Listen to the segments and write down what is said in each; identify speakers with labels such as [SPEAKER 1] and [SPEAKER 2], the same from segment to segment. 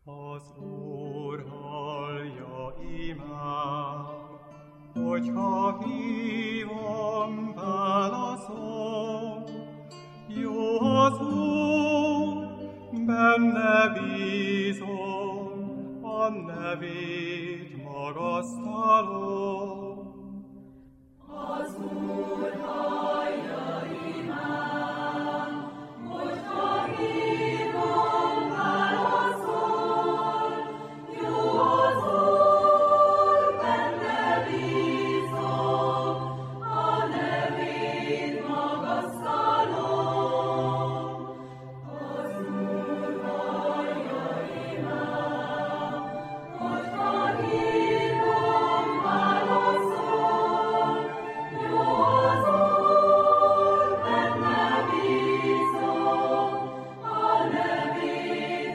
[SPEAKER 1] Az Úr hallja imám, hogyha hívom, válaszol. Jó az Úr, benne bízom, a nevét magasztalom.
[SPEAKER 2] Az Úr hallja imám, hogyha hívom, válaszol. Jó az Úr, benne bízom, a nevét magasztalom. Az Úr hallja imám, hogyha hívom, válaszol. Jó az Úr, benne bízom, a nevét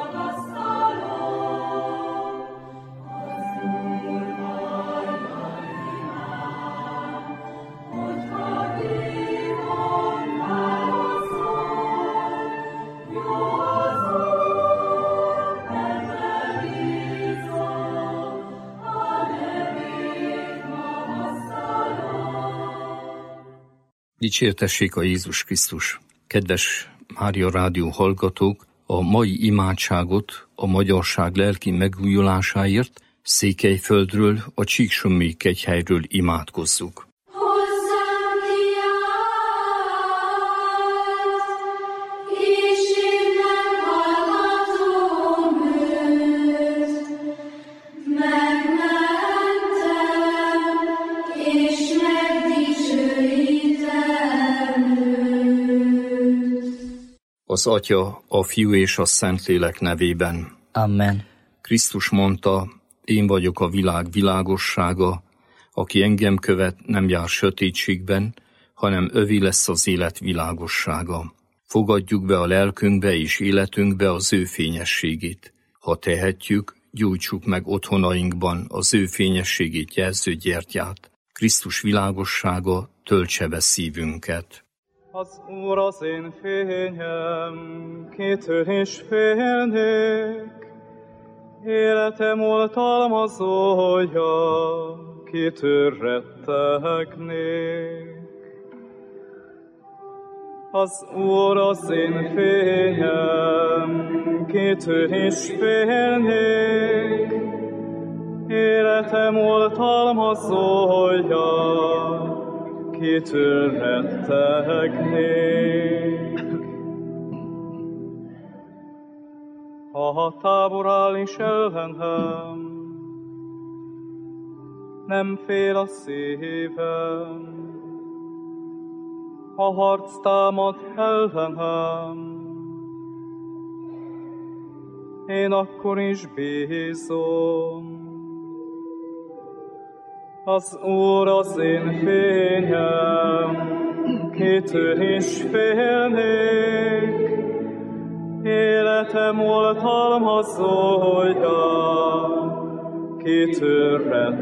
[SPEAKER 2] magasztalom. Az Úr hallja imám, hogyha hívom, válaszol. Jó az Úr, benne bízom, a nevét magasztalom.
[SPEAKER 3] Dicsértessék a Jézus Krisztus! Kedves Mária Rádió hallgatók, a mai imádságot a magyarság lelki megújulásáért Székelyföldről, a Csíksomlyai kegyhelyről imádkozzuk.
[SPEAKER 2] Hozzám kiállt, és én meghallgatom őt. Megmentem, és megdicsőítem őt.
[SPEAKER 3] Az Atya, a Fiú és a Szentlélek nevében.
[SPEAKER 4] Amen.
[SPEAKER 3] Krisztus mondta, én vagyok a világ világossága, aki engem követ, nem jár sötétségben, hanem övé lesz az élet világossága. Fogadjuk be a lelkünkbe és életünkbe az ő fényességét. Ha tehetjük, gyújtsuk meg otthonainkban az ő fényességét jelző gyertyát. Krisztus világossága töltse be szívünket.
[SPEAKER 1] Az Úr az én fényem, kitől is félnék. Életem oltalmazója, kitől rettegnék. Az Úr az én fényem, kitől is félnék. Életem oltalmazója, kitől rettegnék. Ha a tábor áll is ellenem, nem fél a szívem. Ha harc támad ellenem, én akkor is bízom. Az Úr az én fényem, kitől is félnék. Életem oltalmazója, kitől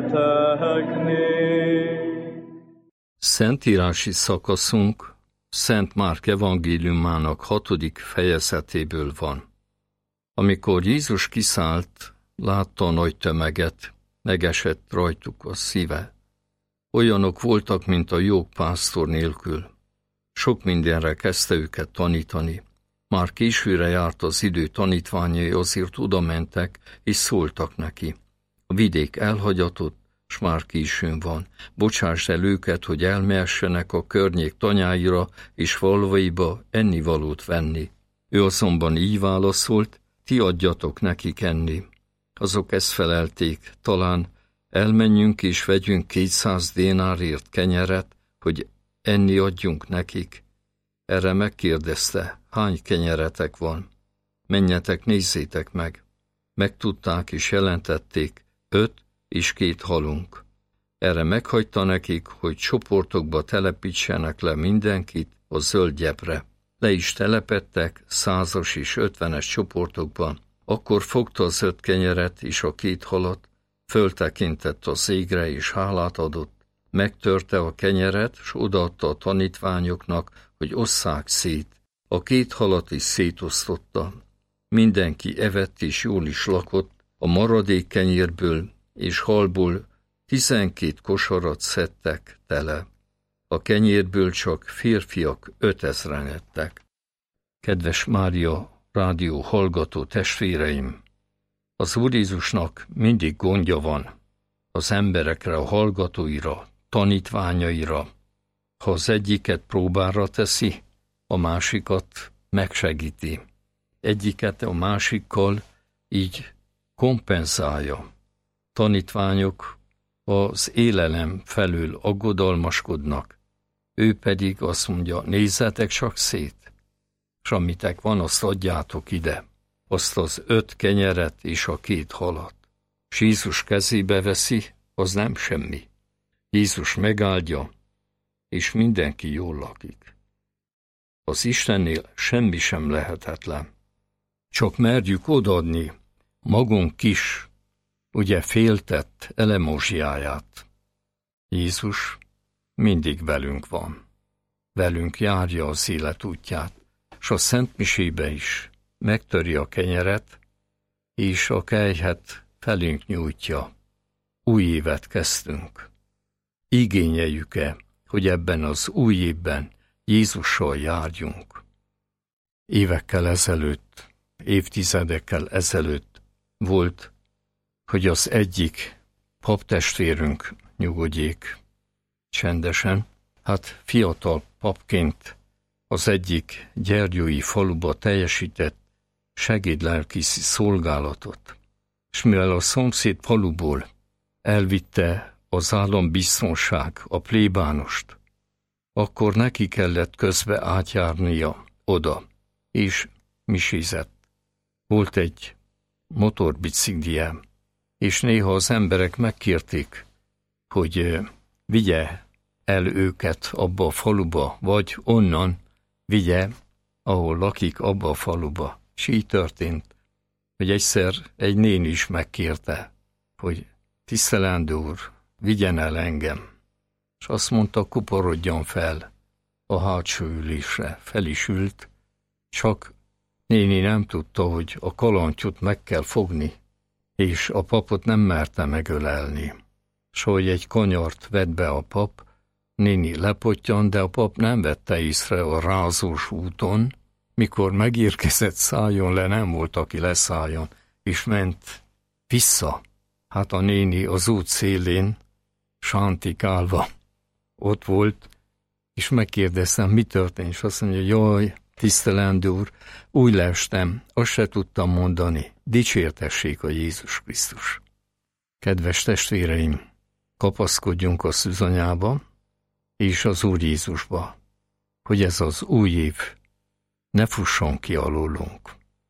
[SPEAKER 1] rettegnék.
[SPEAKER 3] Szentírási szakaszunk Szent Márk evangéliumának 6. fejezetéből van. Amikor Jézus kiszállt, látta a nagy tömeget, megesett rajtuk a szíve. Olyanok voltak, mint a jók pásztor nélkül. Sok mindenre kezdte őket tanítani. Már későre járt az idő, tanítványai azért odamentek, és szóltak neki. A vidék elhagyatott, s már későn van. Bocsásd el őket, hogy elmehessenek a környék tanyáira és falvaiba ennivalót venni. Ő azonban így válaszolt, ti adjatok nekik enni. Azok ezt felelték, talán elmenjünk és vegyünk 200 dénárért kenyeret, hogy enni adjunk nekik. Erre megkérdezte, hány kenyeretek van? Menjetek, nézzétek meg. Megtudták és jelentették, 5 és 2 halunk. Erre meghagyta nekik, hogy csoportokba telepítsenek le mindenkit a zöld gyebre. Le is telepettek 100-as és 50-es csoportokban. Akkor fogta az 5 kenyeret és a 2 halat, föltekintett az égre és hálát adott, megtörte a kenyeret, s odaadta a tanítványoknak, hogy osszák szét. A 2 halat is szétosztotta. Mindenki evett és jól is lakott, a maradék kenyérből és halból 12 kosarat szedtek tele. A kenyérből csak férfiak 5000-en ettek. Kedves Mária rádió hallgató testvéreim! Az Úr Jézusnak mindig gondja van az emberekre, a hallgatóira, tanítványaira. Ha az egyiket próbára teszi, a másikat megsegíti. Egyiket a másikkal így kompenzálja. Tanítványok az élelem felől aggodalmaskodnak, ő pedig azt mondja, nézzetek csak szét, s amitek van, azt adjátok ide, azt az 5 kenyeret és a 2 halat. S Jézus kezébe veszi, az nem semmi. Jézus megáldja, és mindenki jól lakik. Az Istennél semmi sem lehetetlen. Csak merjük odaadni magunk kis, ugye féltett elemózsiáját. Jézus mindig velünk van. Velünk járja az élet útját, s a szentmisébe is megtöri a kenyeret, és a kelyhet felénk nyújtja. Új évet kezdtünk. Igényeljük-e, hogy ebben az új évben Jézussal járjunk? Évekkel ezelőtt, évtizedekkel ezelőtt volt, hogy az egyik paptestvérünk, nyugodjék csendesen, hát fiatal papként az egyik gyergyói faluba teljesített segédlelkészi szolgálatot, és mivel a szomszéd faluból elvitte az állambiztonság a plébánost, akkor neki kellett közbe átjárnia oda, és misézett. Volt egy motorbiciklije, és néha az emberek megkérték, hogy vigye el őket abba a faluba, vagy onnan vigye, ahol lakik, abba a faluba. És így történt, hogy egyszer egy néni is megkérte, hogy tisztelendő úr, vigyen el engem. És azt mondta, kuporodjon fel a hátsó ülésre. Fel is ült, csak néni nem tudta, hogy a kalantyút meg kell fogni, és a papot nem merte megölelni. S hogy egy kanyart vett be a pap, néni lepottyan, de a pap nem vette észre a rázós úton, mikor megérkezett, szálljon le, nem volt, aki leszálljon, és ment vissza. Hát a néni az út szélén, sántikálva ott volt, és megkérdeztem, mi történt, és azt mondja, jaj, tisztelendő úr, úgy leestem, azt se tudtam mondani, dicsértessék a Jézus Krisztus. Kedves testvéreim, kapaszkodjunk a szűzanyába és az Úr Jézusba, hogy ez az új év ne fusson ki alólunk.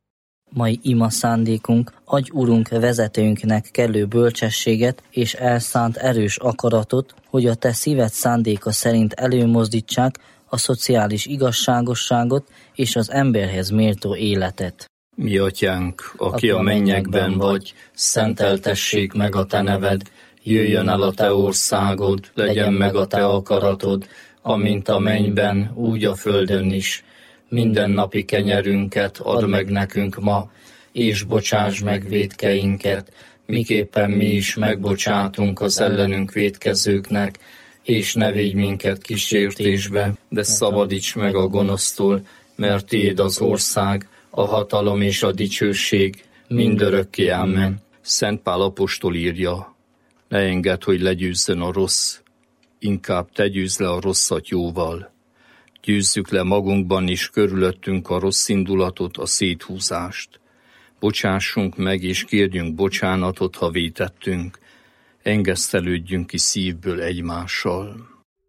[SPEAKER 4] Mai ima szándékunk, adj Urunk vezetőnknek kellő bölcsességet és elszánt erős akaratot, hogy a te szíved szándéka szerint előmozdítsák a szociális igazságosságot és az emberhez méltó életet.
[SPEAKER 3] Mi atyánk, aki a mennyekben vagy, szenteltessék meg a te neved, jöjjön el a te országod, legyen meg a te akaratod, amint a mennyben, úgy a földön is. Mindennapi kenyerünket add meg nekünk ma, és bocsáss meg vétkeinket, miképpen mi is megbocsátunk az ellenünk vétkezőknek, és ne védj minket kísértésbe, de szabadíts meg a gonosztól, mert tiéd az ország, a hatalom és a dicsőség mindörökké, amen. Szent Pál apostol írja, ne engedd, hogy legyőzzön a rossz, inkább te győzd le a rosszat jóval. Győzzük le magunkban is körülöttünk a rossz indulatot, a széthúzást. Bocsássunk meg és kérjünk bocsánatot, ha vétettünk. Engesztelődjünk ki szívből egymással.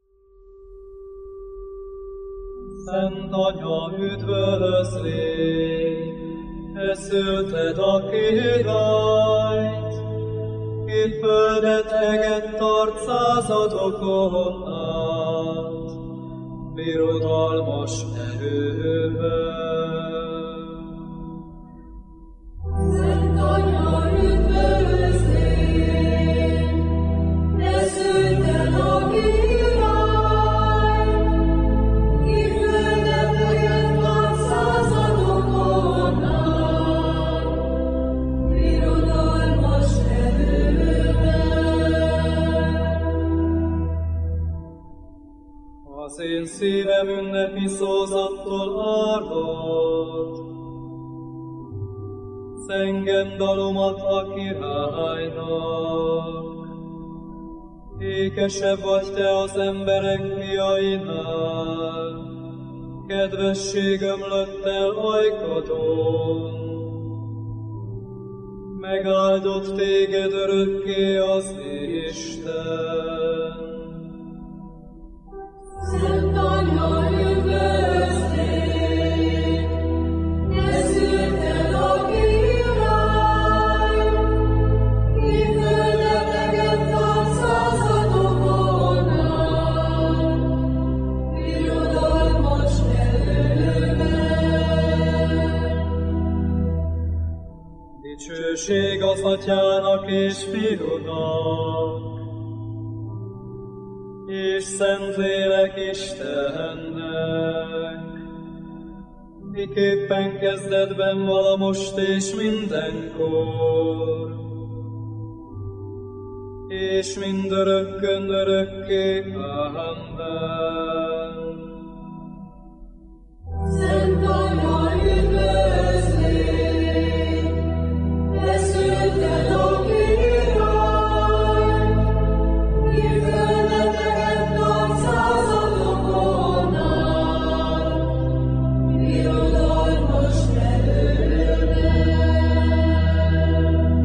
[SPEAKER 1] Szent Atya, üdvözlégy, te szülted a királyt, ki földet eget tart századokon át, birodalmas erővel.
[SPEAKER 2] Szent Atya, üdvözlégy, te szülted a királyt, ki földet eget tart századokon át,
[SPEAKER 1] kegyelmi szózattól áldott. Zengem dalomat a királynak. Ékesebb vagy te az emberek fiainál, kedvesség ömlött el ajkadon. Megáldott téged örökké az Isten.
[SPEAKER 2] Szent Anya, üdvözlégy, ne szülted a király, ki földeteket tart századokon át, birodalmas erővel.
[SPEAKER 1] Dicsőség az Atyának és Fiúnak, és Szentlélek Istennek, miképpen kezdetben vala most és mindenkor, és mindörökkön örökké. Amen.
[SPEAKER 2] Szent Anya, üdvözlégy, ne szülted a király, ki földeteket tart századokon át, birodalmas erővel.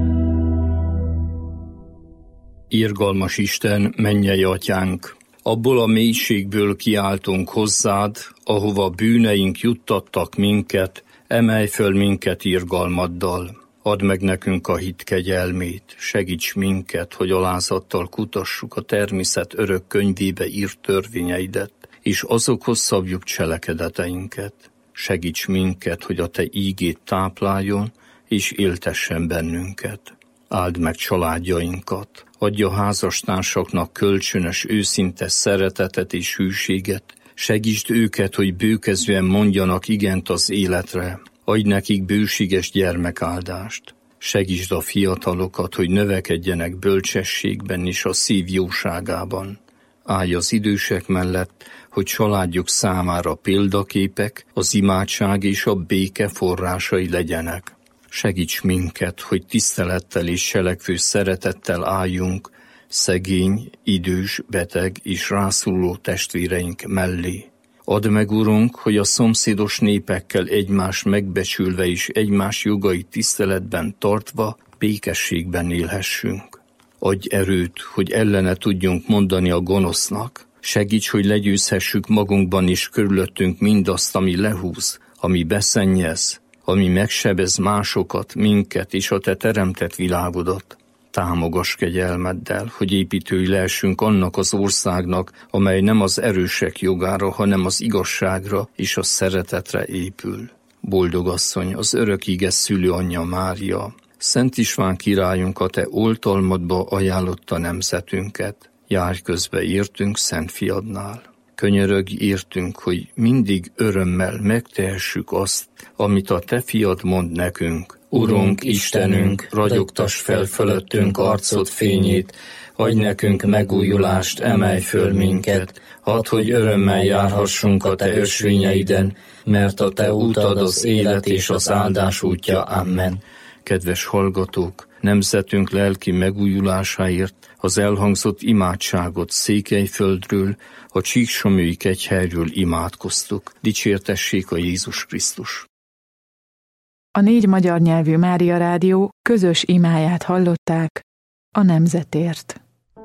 [SPEAKER 3] Irgalmas Isten, mennyei Atyánk! Abból a mélységből kiáltunk hozzád, ahova bűneink juttattak minket, emelj föl minket irgalmaddal. Add meg nekünk a hit kegyelmét, segíts minket, hogy alázattal kutassuk a természet örök könyvébe írt törvényeidet, és azokhoz szabjuk cselekedeteinket. Segíts minket, hogy a te ígét tápláljon, és éltessen bennünket. Áld meg családjainkat, adj a házastársaknak kölcsönös, őszinte szeretetet és hűséget, segítsd őket, hogy bőkezően mondjanak igent az életre, adj nekik bőséges gyermekáldást. Segítsd a fiatalokat, hogy növekedjenek bölcsességben és a szív jóságában. Állj az idősek mellett, hogy családjuk számára példaképek, az imádság és a béke forrásai legyenek. Segíts minket, hogy tisztelettel és selekvő szeretettel álljunk szegény, idős, beteg és rászoruló testvéreink mellé. Add meg, Urunk, hogy a szomszédos népekkel egymást megbecsülve és egymás jogait tiszteletben tartva békességben élhessünk. Adj erőt, hogy ellene tudjunk mondani a gonosznak. Segíts, hogy legyőzhessük magunkban és körülöttünk mindazt, ami lehúz, ami beszennyez, ami megsebez másokat, minket és a te teremtett világodat. Támogass kegyelmeddel, hogy építői lehessünk annak az országnak, amely nem az erősek jogára, hanem az igazságra és a szeretetre épül. Boldog asszony, az örök íge szülőanyja Mária, Szent István királyunk, a te oltalmadba ajánlotta nemzetünket. Járj közbe értünk Szent Fiadnál. Könyörögj értünk, hogy mindig örömmel megtehessük azt, amit a te fiad mond nekünk. Urunk, Istenünk, ragyogtass fel fölöttünk arcod fényét, adj nekünk megújulást, emelj föl minket, add, hogy örömmel járhassunk a te ösvényeiden, mert a te útad az élet és az áldás útja. Amen. Kedves hallgatók, nemzetünk lelki megújulásáért az elhangzott imádságot Székelyföldről, a Csíksomlyói kegyhelyről imádkoztuk. Dicsértessék a Jézus Krisztus!
[SPEAKER 5] A 4 magyar nyelvű Mária Rádió közös imáját hallották a nemzetért.